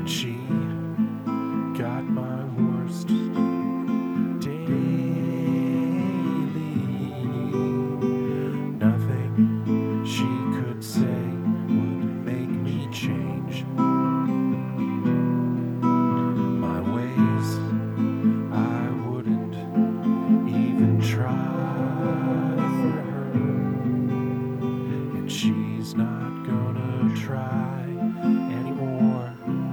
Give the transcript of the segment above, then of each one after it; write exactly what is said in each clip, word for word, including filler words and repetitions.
She got my worst daily. Nothing she could say would make me change my ways. I wouldn't even try for her, and she's not gonna try anymore.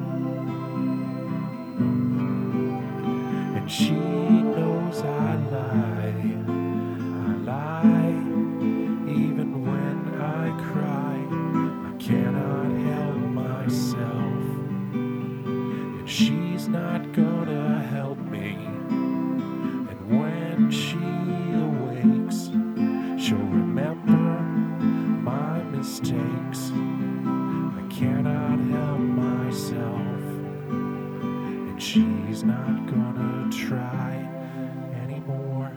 And she knows I lie, I lie, even when I cry. I cannot help myself, and she's not gonna help me. And when she awakes, she'll remember my mistakes. I cannot help myself, and she's not gonna try anymore.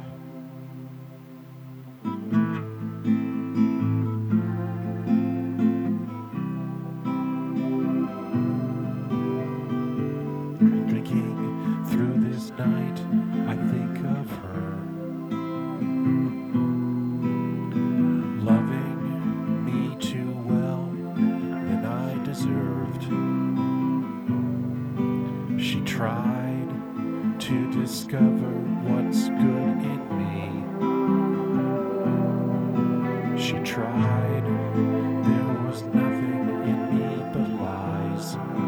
Drinking through this night, I think of her, loving me too well than I deserved. She tried to discover what's good in me. She tried, there was nothing in me but lies.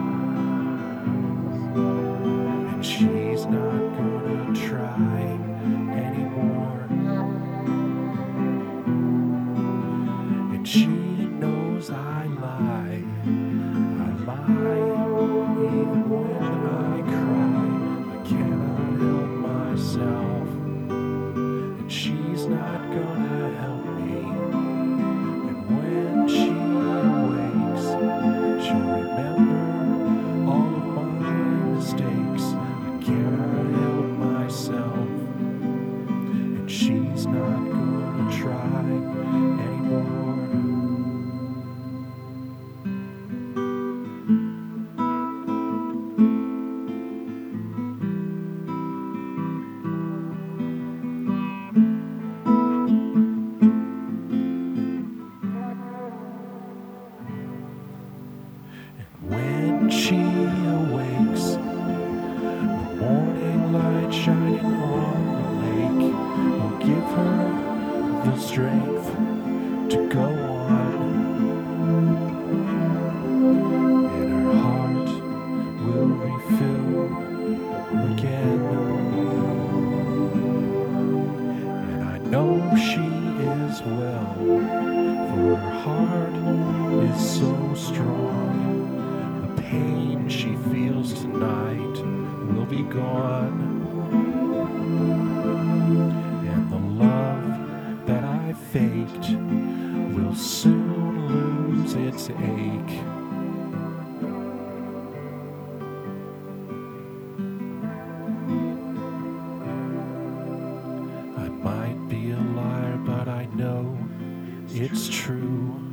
And she's not gonna try anymore. And she knows I lie, I lie, even when I cry. I cannot help myself, and she's not gonna help me. And when she awakes, she'll remember all of my mistakes. I cannot help myself, and she's not gonna try anymore. When she awakes, the morning light shining on the lake will give her the strength to go on, and her heart will refill again. And I know she is well, for her heart is so strong. The pain she feels tonight will be gone, and the love that I faked will soon lose its ache. I might be a liar, but I know it's true.